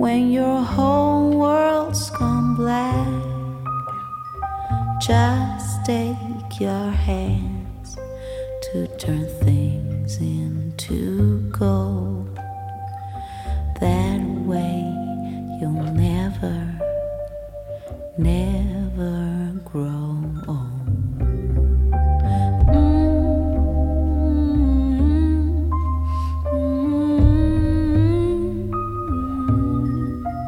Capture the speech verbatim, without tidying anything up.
when your whole world's gone black. Just take your hands to turn things into gold. That way you'll never, never